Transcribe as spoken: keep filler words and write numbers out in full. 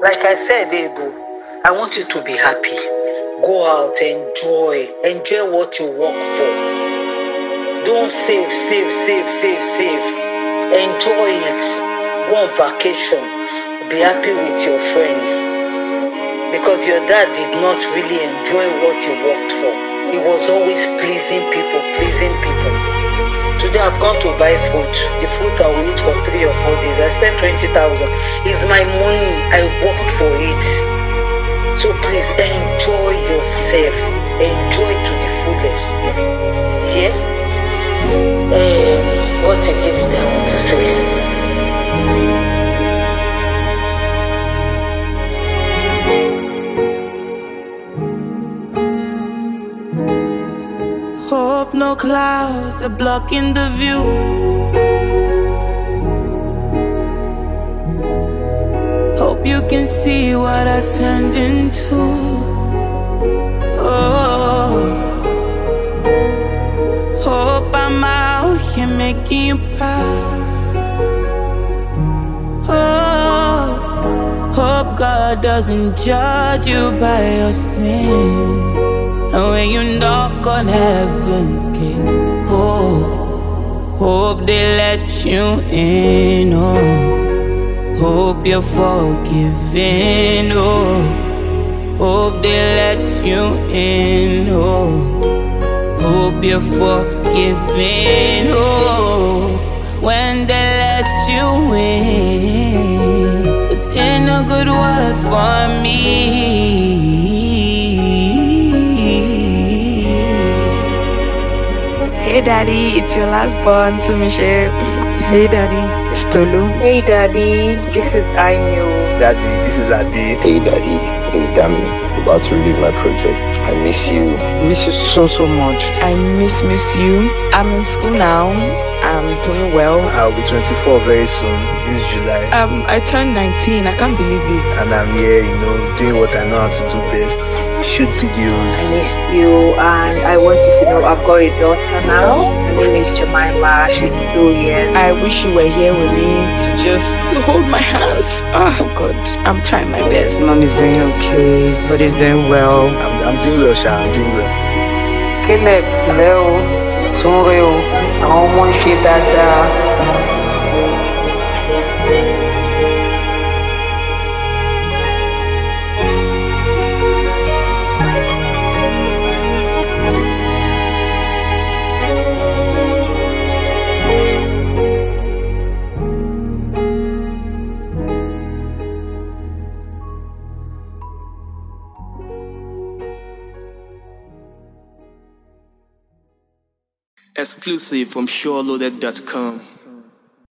Like I said, Ego, I want you to be happy. Go out, enjoy. Enjoy what you work for. Don't save, save, save, save, save. Enjoy it. Go on vacation. Be happy with your friends. Because your dad did not really enjoy what he worked for. He was always pleasing people, pleasing people. Today I've gone to buy food. The food I will eat for three or four days. I spent twenty thousand. It's my money. I worked for it. So please enjoy yourself. Enjoy to the fullest. Yeah? Um, what again did I want to say? Hope no clouds are blocking the view. Hope you can see what I turned into. Oh, hope I'm out here making you proud. Oh, hope God doesn't judge you by your sins. And when you knock on heaven's gate, oh, hope they let you in, oh, hope you're forgiven, oh, hope they let you in, oh, hope you're forgiven, oh, when they let you in, it's in a good word for me. Hey daddy, it's your last born to Michelle. Hey daddy, it's Tolu. Hey daddy, this is Ainu. Daddy, this is Adi. Hey daddy, it's Dami. About to release my project. I miss you. Miss you so so much. I miss miss you. I'm in school now. I'm doing well. I'll be twenty-four very soon, this July. Um, I turned nineteen. I can't believe it. And I'm here, you know, doing what I know how to do best. Shoot videos. I miss you, and I want you to know I've got a daughter now. Her name is Jemima. She's two years. I wish you were here with me to just to hold my hands. Oh God, I'm trying my best. Mom is doing okay, but he's doing well. I'm, I'm doing well, Sha. I'm doing well. Caleb, Leo, Sunreo, àwọn ọmọ ń ṣe dáadáa. Exclusive from SureLoaded dot com.